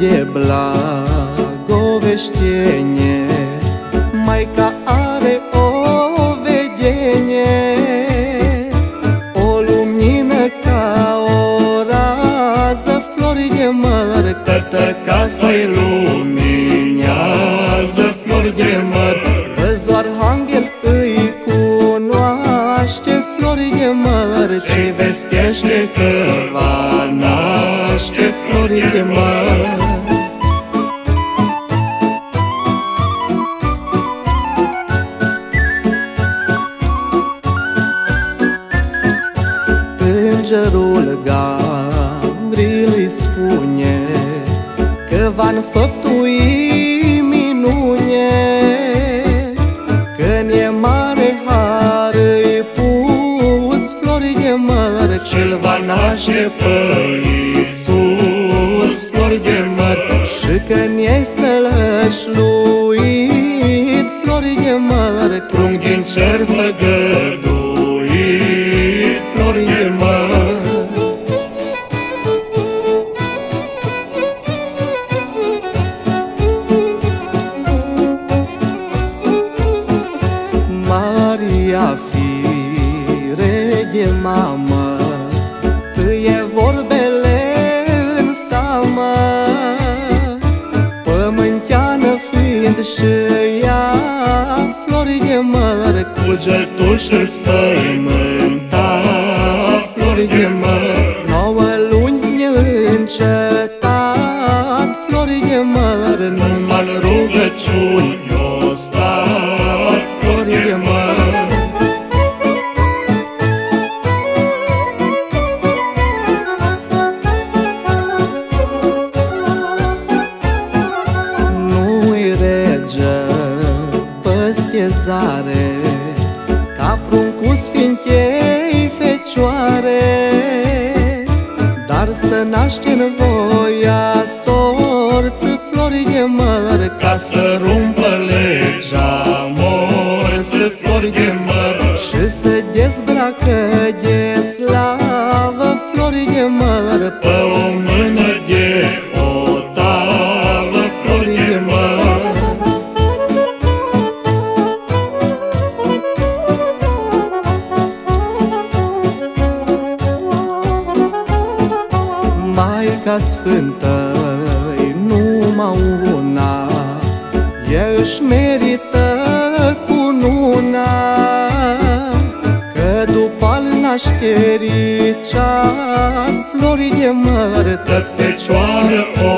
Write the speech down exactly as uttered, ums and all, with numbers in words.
de blagoveștenie, Maica are o vedenie, o lumină ca o rază, flori de măr, toată casa-i luminează, flori de măr. Văzu arhanghel îi cunoaște, flori de măr, ce vestește că va naște, flori de măr. Îngerul Gabriel îi spune că va înfăptui minune, că e mare har îi pus, flori de măr, ce-l va naște pe Iisus, flori de măr. Și că ne-ai sălășluit, flori de măr, prunc din cer făgăduit, flori de măr. Maria, fire de mamă, tâie vorbele în seamă, pământeană fiind și ea, flori de măr, cugetuș-ul spăimânta, flori de măr. Nouă luni neîncetat, flori de măr, numai în rugăciuni o stat, flori de măr. Nu-i rege păschezare, ca pruncul Sfintei Fecioare, dar să naște în voia sorți, flori de măr, ca să rumpă legea morți, flori de măr, și să dezbracă de slavă, flori de măr, pe o mână de otavă, flori de măr. Maica Sfântă-i numai una, ea își merită cununa, că după al nașterii ceas, flori de măr, tot Fecioară o